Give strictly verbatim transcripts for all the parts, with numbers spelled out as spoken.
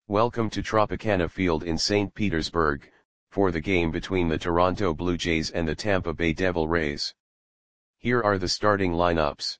Welcome to Tropicana Field in Saint Petersburg, for the game between the Toronto Blue Jays and the Tampa Bay Devil Rays. Here are the starting lineups.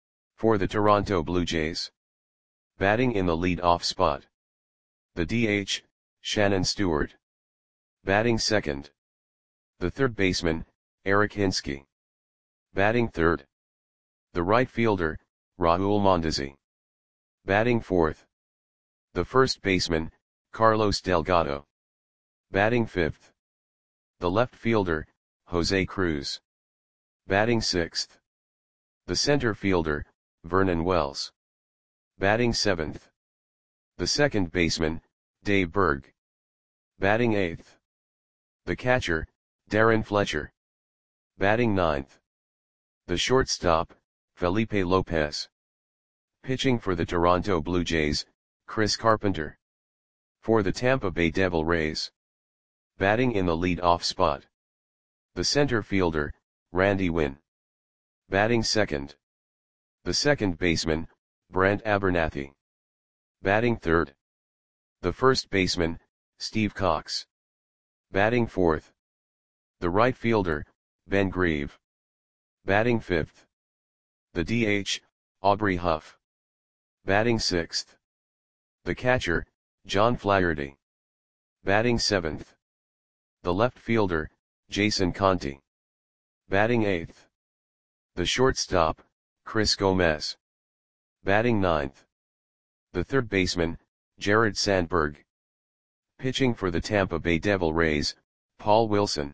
For the Toronto Blue Jays. Batting in the lead-off spot. The D H, Shannon Stewart. Batting second. The third baseman, Eric Hinske. Batting third. The right fielder, Raul Mondesi. Batting fourth. The first baseman, Carlos Delgado. Batting fifth. The left fielder, Jose Cruz. Batting sixth. The center fielder, Vernon Wells. Batting seventh. The second baseman, Dave Berg. Batting eighth. The catcher, Darren Fletcher. Batting ninth. The shortstop, Felipe Lopez. Pitching for the Toronto Blue Jays, Chris Carpenter. For the Tampa Bay Devil Rays. Batting in the lead-off spot. The center fielder, Randy Winn. Batting second. The second baseman, Brent Abernathy. Batting third. The first baseman, Steve Cox. Batting fourth. The right fielder, Ben Grieve. Batting fifth. The D H, Aubrey Huff. Batting sixth. The catcher, John Flaherty. Batting seventh. The left fielder, Jason Conti. Batting eighth. The shortstop, Chris Gomez. Batting ninth. The third baseman, Jared Sandberg. Pitching for the Tampa Bay Devil Rays, Paul Wilson.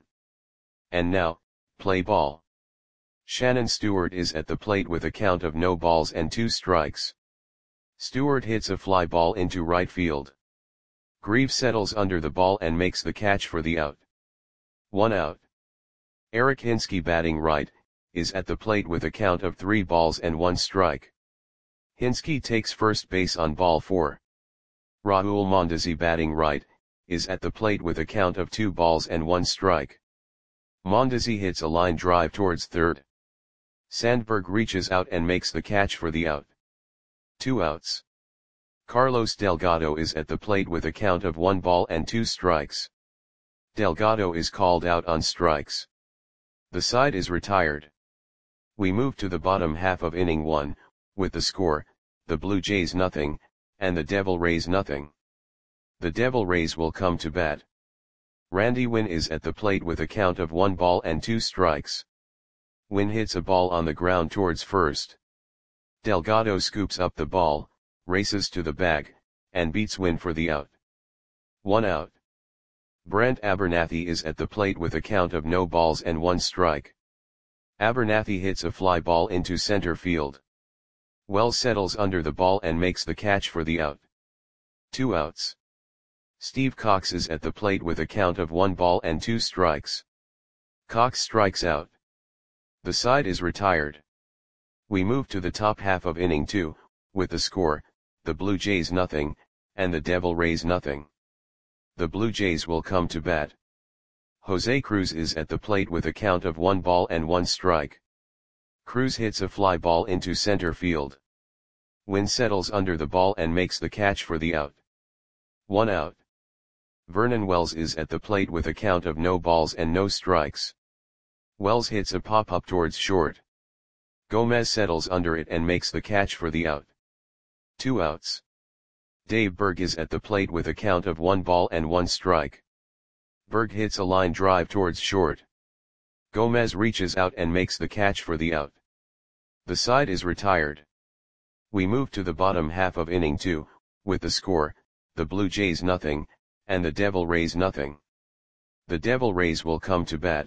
And now, play ball. Shannon Stewart is at the plate with a count of no balls and two strikes. Stewart hits a fly ball into right field. Grieve settles under the ball and makes the catch for the out. One out. Eric Hinske, batting right, is at the plate with a count of three balls and one strike. Hinske takes first base on ball four. Raul Mondesi, batting right, is at the plate with a count of two balls and one strike. Mondesi hits a line drive towards third. Sandberg reaches out and makes the catch for the out. Two outs. Carlos Delgado is at the plate with a count of one ball and two strikes. Delgado is called out on strikes. The side is retired. We move to the bottom half of inning one, with the score, the Blue Jays nothing, and the Devil Rays nothing. The Devil Rays will come to bat. Randy Winn is at the plate with a count of one ball and two strikes. Winn hits a ball on the ground towards first. Delgado scoops up the ball, races to the bag, and beats Winn for the out. One out. Brent Abernathy is at the plate with a count of no balls and one strike. Abernathy hits a fly ball into center field. Wells settles under the ball and makes the catch for the out. Two outs. Steve Cox is at the plate with a count of one ball and two strikes. Cox strikes out. The side is retired. We move to the top half of inning two, with the score, the Blue Jays nothing, and the Devil Rays nothing. The Blue Jays will come to bat. Jose Cruz is at the plate with a count of one ball and one strike. Cruz hits a fly ball into center field. Winn settles under the ball and makes the catch for the out. One out. Vernon Wells is at the plate with a count of no balls and no strikes. Wells hits a pop-up towards short. Gomez settles under it and makes the catch for the out. Two outs. Dave Berg is at the plate with a count of one ball and one strike. Berg hits a line drive towards short. Gomez reaches out and makes the catch for the out. The side is retired. We move to the bottom half of inning two, with the score, the Blue Jays nothing, and the Devil Rays nothing. The Devil Rays will come to bat.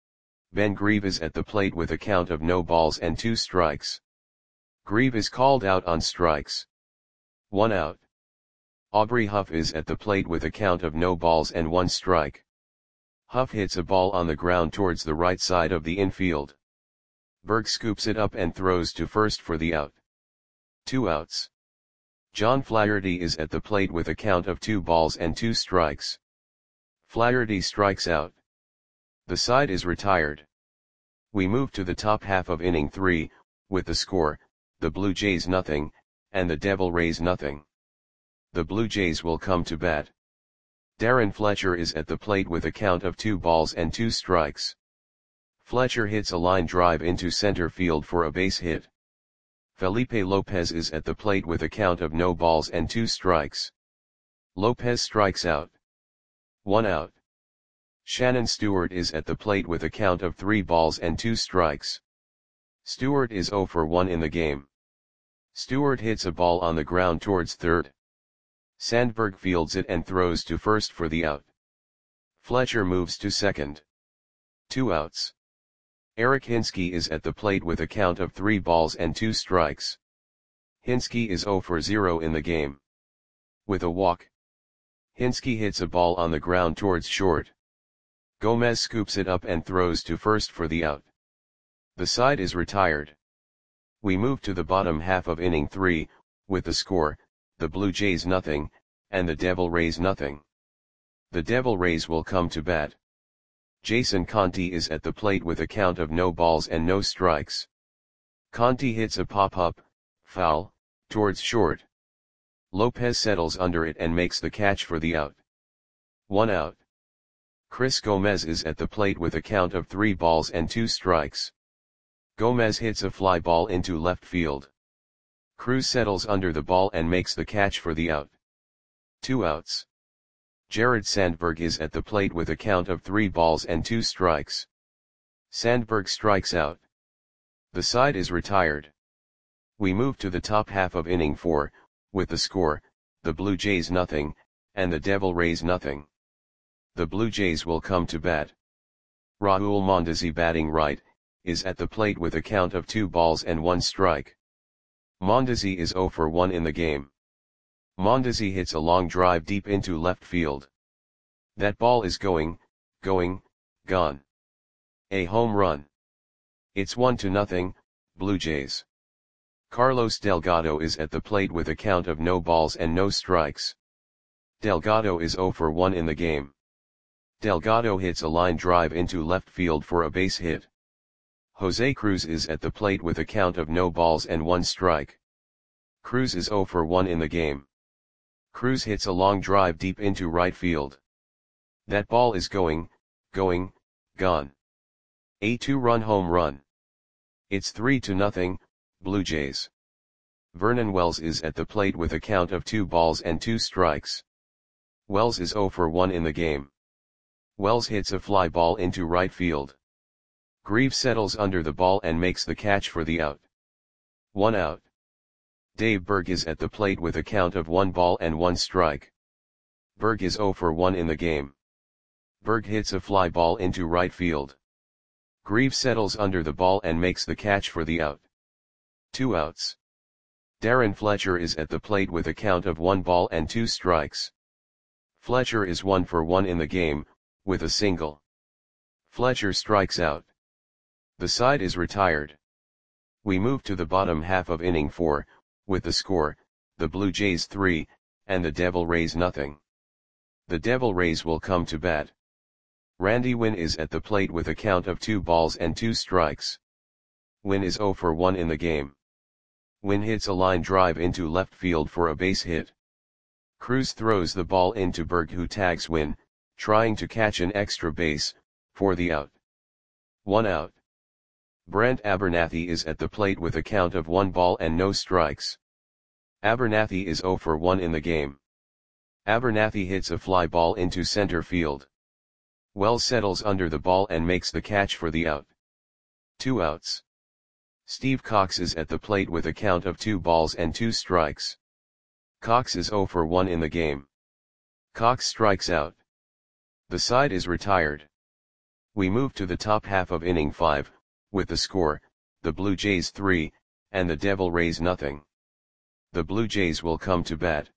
Ben Grieve is at the plate with a count of no balls and two strikes. Grieve is called out on strikes. One out. Aubrey Huff is at the plate with a count of no balls and one strike. Huff hits a ball on the ground towards the right side of the infield. Berg scoops it up and throws to first for the out. Two outs. John Flaherty is at the plate with a count of two balls and two strikes. Flaherty strikes out. The side is retired. We move to the top half of inning three, with the score, the Blue Jays nothing, and the Devil Rays nothing. the Blue Jays will come to bat. Darren Fletcher is at the plate with a count of two balls and two strikes. Fletcher hits a line drive into center field for a base hit. Felipe Lopez is at the plate with a count of no balls and two strikes. Lopez strikes out. One out. Shannon Stewart is at the plate with a count of three balls and two strikes. Stewart is zero for one in the game. Stewart hits a ball on the ground towards third. Sandberg fields it and throws to first for the out. Fletcher moves to second. Two outs. Eric Hinske is at the plate with a count of three balls and two strikes. Hinske is zero for zero in the game. With a walk, Hinske hits a ball on the ground towards short. Gomez scoops it up and throws to first for the out. The side is retired. We move to the bottom half of inning three, with the score, the Blue Jays nothing, and the Devil Rays nothing. The Devil Rays will come to bat. Jason Conti is at the plate with a count of no balls and no strikes. Conti hits a pop-up, foul, towards short. Lopez settles under it and makes the catch for the out. One out. Chris Gomez is at the plate with a count of three balls and two strikes. Gomez hits a fly ball into left field. Cruz settles under the ball and makes the catch for the out. Two outs. Jared Sandberg is at the plate with a count of three balls and two strikes. Sandberg strikes out. The side is retired. We move to the top half of inning four, with the score, the Blue Jays nothing, and the Devil Rays nothing. The Blue Jays will come to bat. Raul Mondesi, batting right, is at the plate with a count of two balls and one strike. Mondesi is zero for one in the game. Mondesi hits a long drive deep into left field. That ball is going, going, gone. A home run. It's one to nothing, Blue Jays. Carlos Delgado is at the plate with a count of no balls and no strikes. Delgado is zero for one in the game. Delgado hits a line drive into left field for a base hit. Jose Cruz is at the plate with a count of no balls and one strike. Cruz is zero for one in the game. Cruz hits a long drive deep into right field. That ball is going, going, gone. A two-run home run. It's three to nothing, Blue Jays. Vernon Wells is at the plate with a count of two balls and two strikes. Wells is zero for one in the game. Wells hits a fly ball into right field. Greaves settles under the ball and makes the catch for the out. One out. Dave Berg is at the plate with a count of one ball and one strike. Berg is zero for one in the game. Berg hits a fly ball into right field. Greaves settles under the ball and makes the catch for the out. Two outs. Darren Fletcher is at the plate with a count of one ball and two strikes. Fletcher is one for one in the game, with a single. Fletcher strikes out. The side is retired. We move to the bottom half of inning four, with the score, the Blue Jays three, and the Devil Rays nothing. The Devil Rays will come to bat. Randy Winn is at the plate with a count of two balls and two strikes. Winn is zero for one in the game. Winn hits a line drive into left field for a base hit. Cruz throws the ball into Berg, who tags Winn, trying to catch an extra base, for the out. One out. Brent Abernathy is at the plate with a count of one ball and no strikes. Abernathy is zero for one in the game. Abernathy hits a fly ball into center field. Wells settles under the ball and makes the catch for the out. Two outs. Steve Cox is at the plate with a count of two balls and two strikes. Cox is zero for one in the game. Cox strikes out. The side is retired. We move to the top half of inning five, with the score, the Blue Jays three, and the Devil Rays nothing. The Blue Jays will come to bat.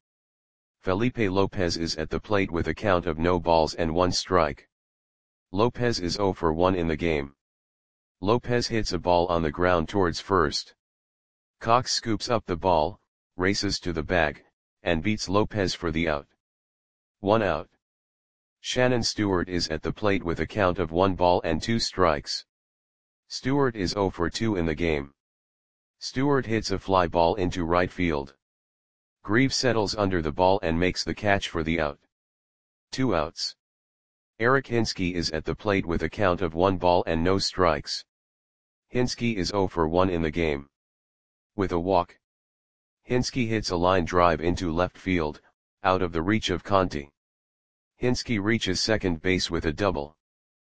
Felipe Lopez is at the plate with a count of no balls and one strike. Lopez is zero for one in the game. Lopez hits a ball on the ground towards first. Cox scoops up the ball, races to the bag, and beats Lopez for the out. One out. Shannon Stewart is at the plate with a count of one ball and two strikes. Stewart is zero for two in the game. Stewart hits a fly ball into right field. Grieve settles under the ball and makes the catch for the out. Two outs. Eric Hinske is at the plate with a count of one ball and no strikes. Hinske is zero for one in the game. With a walk, Hinske hits a line drive into left field, out of the reach of Conti. Hinske reaches second base with a double.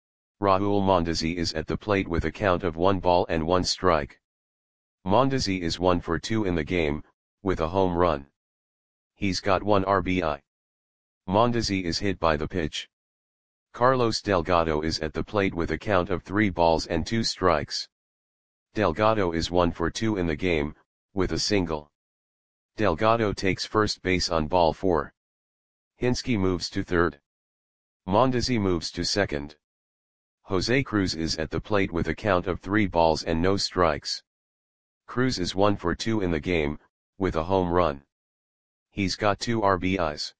Raul Mondesi is at the plate with a count of one ball and one strike. Mondesi is one for two in the game, with a home run. He's got one R B I. Mondesi is hit by the pitch. Carlos Delgado is at the plate with a count of three balls and two strikes. Delgado is one for two in the game, with a single. Delgado takes first base on ball four. Hinske moves to third. Mondesi moves to second. Jose Cruz is at the plate with a count of three balls and no strikes. Cruz is one for two in the game, with a home run. He's got two R B Is.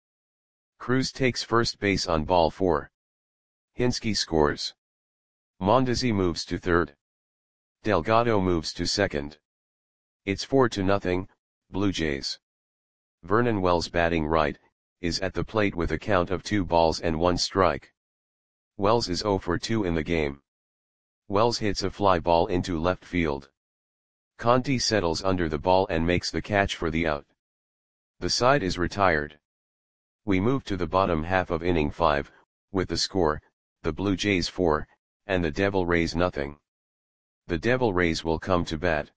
Cruz takes first base on ball four. Hinske scores. Mondesi moves to third. Delgado moves to second. It's four to nothing, Blue Jays. Vernon Wells, batting right, is at the plate with a count of two balls and one strike. Wells is zero for two in the game. Wells hits a fly ball into left field. Conti settles under the ball and makes the catch for the out. The side is retired. We move to the bottom half of inning five, with the score, the Blue Jays four, and the Devil Rays nothing. The Devil Rays will come to bat.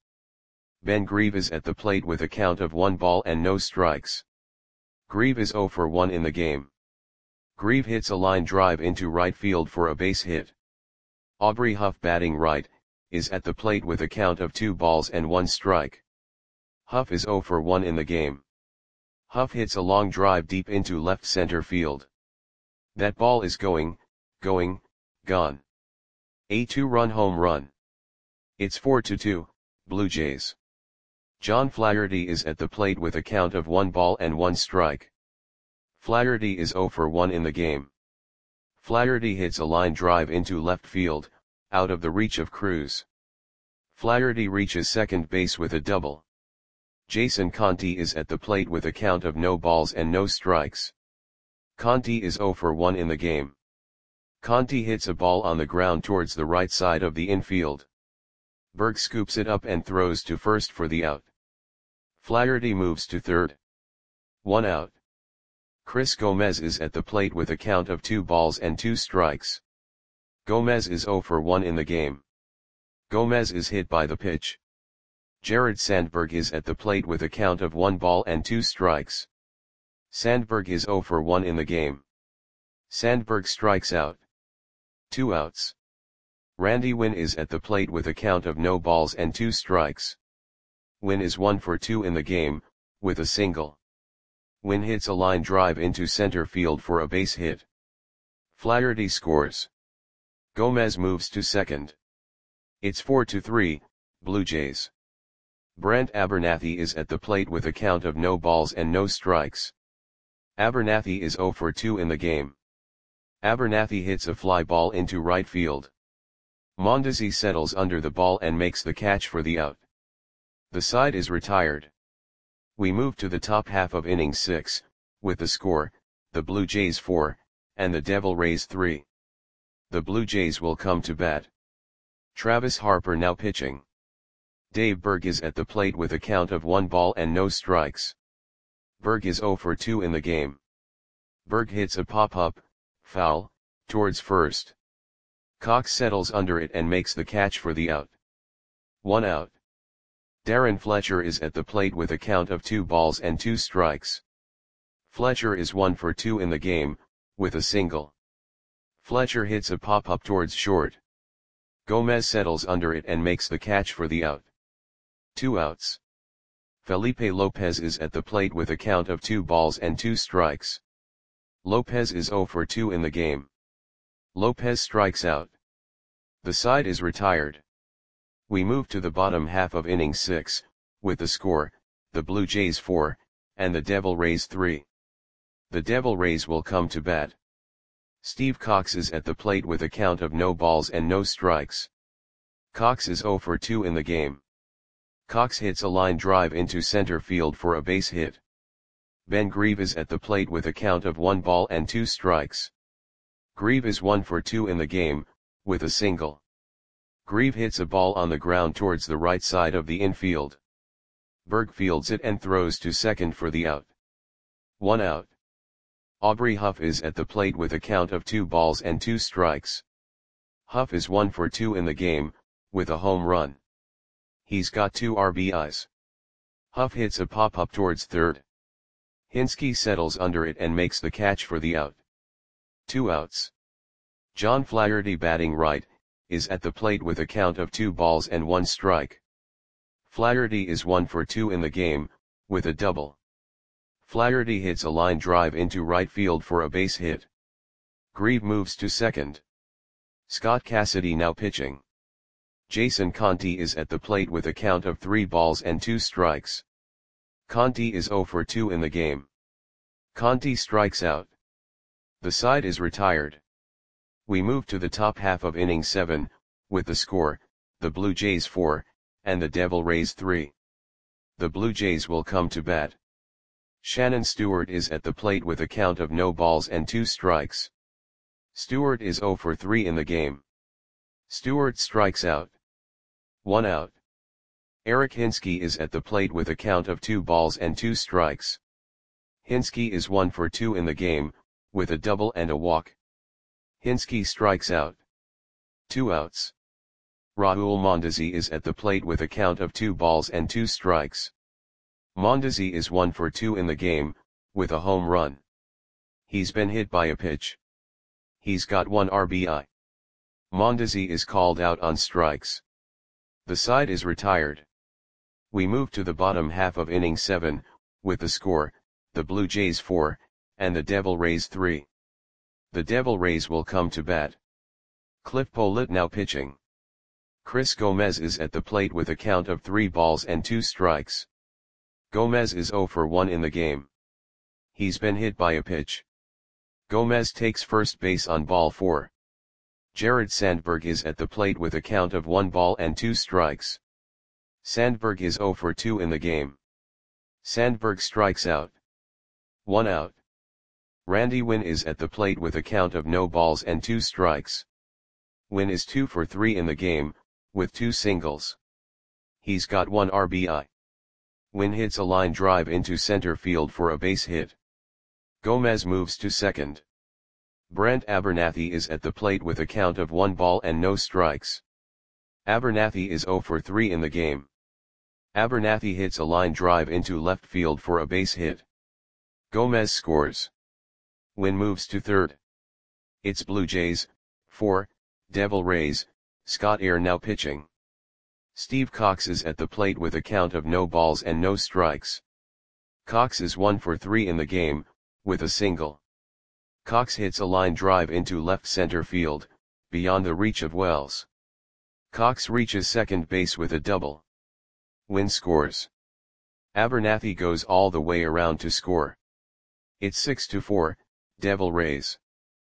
Ben Grieve is at the plate with a count of one ball and no strikes. Grieve is zero for one in the game. Grieve hits a line drive into right field for a base hit. Aubrey Huff, batting right, is at the plate with a count of two balls and one strike. Huff is zero for one in the game. Huff hits a long drive deep into left center field. That ball is going, going, gone. A two-run home run. It's four to two, Blue Jays. John Flaherty is at the plate with a count of one ball and one strike. Flaherty is zero for one in the game. Flaherty hits a line drive into left field, out of the reach of Cruz. Flaherty reaches second base with a double. Jason Conti is at the plate with a count of no balls and no strikes. Conti is zero for one in the game. Conti hits a ball on the ground towards the right side of the infield. Berg scoops it up and throws to first for the out. Flaherty moves to third. One out. Chris Gomez is at the plate with a count of two balls and two strikes. Gomez is zero for one in the game. Gomez is hit by the pitch. Jared Sandberg is at the plate with a count of one ball and two strikes. Sandberg is zero for one in the game. Sandberg strikes out. Two outs. Randy Winn is at the plate with a count of no balls and two strikes. Winn is one for two in the game, with a single. Winn hits a line drive into center field for a base hit. Flaherty scores. Gomez moves to second. It's four to three, Blue Jays. Brent Abernathy is at the plate with a count of no balls and no strikes. Abernathy is zero for two in the game. Abernathy hits a fly ball into right field. Mondesi settles under the ball and makes the catch for the out. The side is retired. We move to the top half of inning six, with the score, the Blue Jays four, and the Devil Rays three. The Blue Jays will come to bat. Travis Harper now pitching. Dave Berg is at the plate with a count of one ball and no strikes. Berg is zero for two in the game. Berg hits a pop-up, foul, towards first. Cox settles under it and makes the catch for the out. One out. Darren Fletcher is at the plate with a count of two balls and two strikes. Fletcher is one for two in the game, with a single. Fletcher hits a pop-up towards short. Gomez settles under it and makes the catch for the out. Two outs. Felipe Lopez is at the plate with a count of two balls and two strikes. Lopez is zero for two in the game. Lopez strikes out. The side is retired. We move to the bottom half of inning six, with the score, the Blue Jays four, and the Devil Rays three. The Devil Rays will come to bat. Steve Cox is at the plate with a count of no balls and no strikes. Cox is zero for two in the game. Cox hits a line drive into center field for a base hit. Ben Grieve is at the plate with a count of one ball and two strikes. Grieve is one for two in the game, with a single. Grieve hits a ball on the ground towards the right side of the infield. Berg fields it and throws to second for the out. One out. Aubrey Huff is at the plate with a count of two balls and two strikes. Huff is one for two in the game, with a home run. He's got two R B Is. Huff hits a pop-up towards third. Hinske settles under it and makes the catch for the out. Two outs. John Flaherty, batting right, is at the plate with a count of two balls and one strike. Flaherty is one for two in the game, with a double. Flaherty hits a line drive into right field for a base hit. Grieve moves to second. Scott Cassidy now pitching. Jason Conti is at the plate with a count of three balls and two strikes. Conti is zero for two in the game. Conti strikes out. The side is retired. We move to the top half of inning seven, with the score, the Blue Jays four, and the Devil Rays three. The Blue Jays will come to bat. Shannon Stewart is at the plate with a count of no balls and two strikes. Stewart is zero for three in the game. Stewart strikes out. One out. Eric Hinske is at the plate with a count of two balls and two strikes. Hinske is one for two in the game, with a double and a walk. Hinske strikes out. Two outs. Raul Mondesi is at the plate with a count of two balls and two strikes. Mondesi is one for two in the game, with a home run. He's been hit by a pitch. He's got one R B I. Mondesi is called out on strikes. The side is retired. We move to the bottom half of inning seven, with the score, the Blue Jays four, and the Devil Rays three. The Devil Rays will come to bat. Cliff Pollitt now pitching. Chris Gomez is at the plate with a count of three balls and two strikes. Gomez is zero for one in the game. He's been hit by a pitch. Gomez takes first base on ball four. Jared Sandberg is at the plate with a count of one ball and two strikes. Sandberg is zero for two in the game. Sandberg strikes out. One out. Randy Winn is at the plate with a count of no balls and two strikes. Winn is two for three in the game, with two singles. He's got one R B I. Winn hits a line drive into center field for a base hit. Gomez moves to second. Brent Abernathy is at the plate with a count of one ball and no strikes. Abernathy is zero for three in the game. Abernathy hits a line drive into left field for a base hit. Gomez scores. Winn moves to third. It's Blue Jays, four, Devil Rays, Scott Air now pitching. Steve Cox is at the plate with a count of no balls and no strikes. Cox is one for three in the game, with a single. Cox hits a line drive into left center field, beyond the reach of Wells. Cox reaches second base with a double. Winn scores. Abernathy goes all the way around to score. It's six to four, Devil Rays.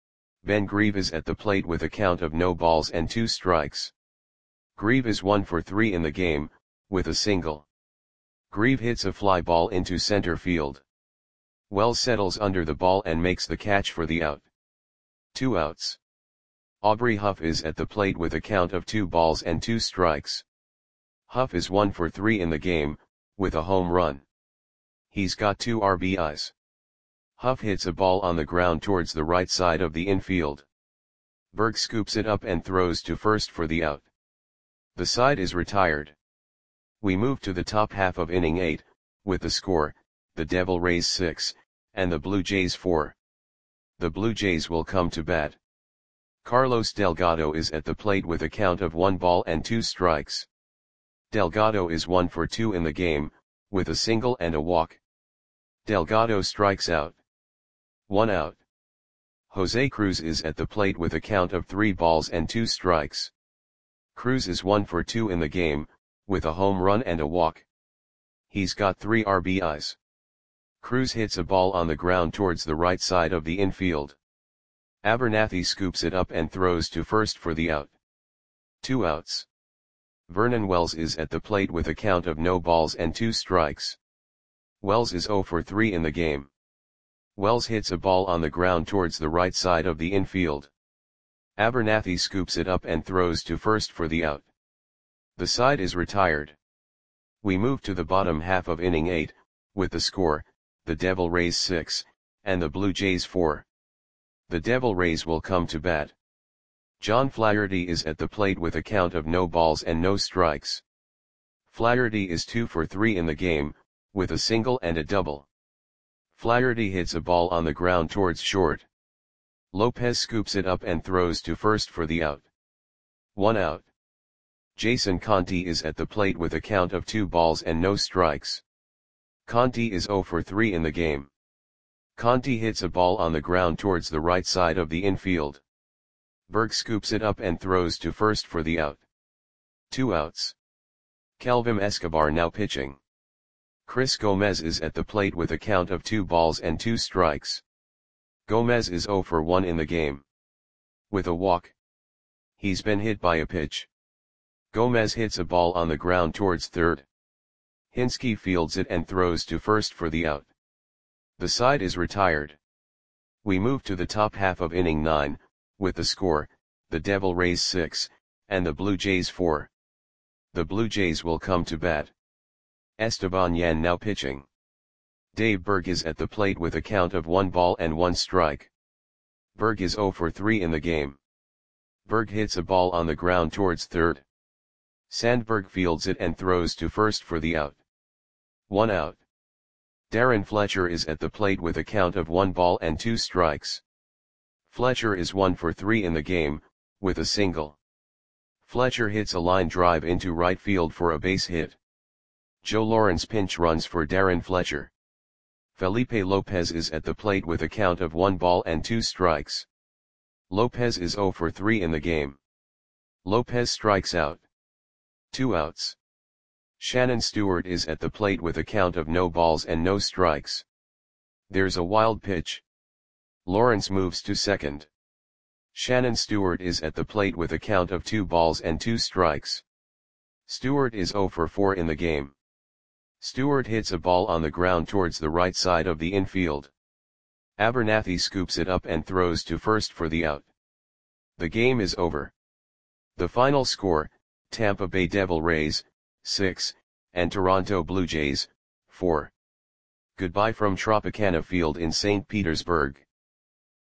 Ben Grieve is at the plate with a count of no balls and two strikes. Grieve is one for three in the game, with a single. Grieve hits a fly ball into center field. Wells settles under the ball and makes the catch for the out. Two outs. Aubrey Huff is at the plate with a count of two balls and two strikes. Huff is one for three in the game, with a home run. He's got two R B Is. Huff hits a ball on the ground towards the right side of the infield. Berg scoops it up and throws to first for the out. The side is retired. We move to the top half of inning eight, with the score, the Devil Rays six, and the Blue Jays four. The Blue Jays will come to bat. Carlos Delgado is at the plate with a count of one ball and two strikes. Delgado is one for two in the game, with a single and a walk. Delgado strikes out. One out. Jose Cruz is at the plate with a count of three balls and two strikes. Cruz is one for two in the game, with a home run and a walk. He's got three R B Is. Cruz hits a ball on the ground towards the right side of the infield. Abernathy scoops it up and throws to first for the out. Two outs. Vernon Wells is at the plate with a count of no balls and two strikes. Wells is zero for three in the game. Wells hits a ball on the ground towards the right side of the infield. Abernathy scoops it up and throws to first for the out. The side is retired. We move to the bottom half of inning eight, with the score, the Devil Rays six, and the Blue Jays four. The Devil Rays will come to bat. John Flaherty is at the plate with a count of no balls and no strikes. Flaherty is two for three in the game, with a single and a double. Flaherty hits a ball on the ground towards short. Lopez scoops it up and throws to first for the out. One out. Jason Conti is at the plate with a count of two balls and no strikes. Conti is zero for three in the game. Conti hits a ball on the ground towards the right side of the infield. Berg scoops it up and throws to first for the out. Two outs. Kelvin Escobar now pitching. Chris Gomez is at the plate with a count of two balls and two strikes. Gomez is zero for one in the game. With a walk. He's been hit by a pitch. Gomez hits a ball on the ground towards third. Hinske fields it and throws to first for the out. The side is retired. We move to the top half of inning nine, with the score, the Devil Rays six, and the Blue Jays four. The Blue Jays will come to bat. Esteban Yan now pitching. Dave Berg is at the plate with a count of one ball and one strike. Berg is zero for three in the game. Berg hits a ball on the ground towards third. Sandberg fields it and throws to first for the out. One out. Darren Fletcher is at the plate with a count of one ball and two strikes. Fletcher is one for three in the game, with a single. Fletcher hits a line drive into right field for a base hit. Joe Lawrence pinch runs for Darren Fletcher. Felipe Lopez is at the plate with a count of one ball and two strikes. Lopez is zero for three in the game. Lopez strikes out. Two outs. Shannon Stewart is at the plate with a count of no balls and no strikes. There's a wild pitch. Lawrence moves to second. Shannon Stewart is at the plate with a count of two balls and two strikes. Stewart is zero for four in the game. Stewart hits a ball on the ground towards the right side of the infield. Abernathy scoops it up and throws to first for the out. The game is over. The final score, Tampa Bay Devil Rays, six, and Toronto Blue Jays, four. Goodbye from Tropicana Field in Saint Petersburg.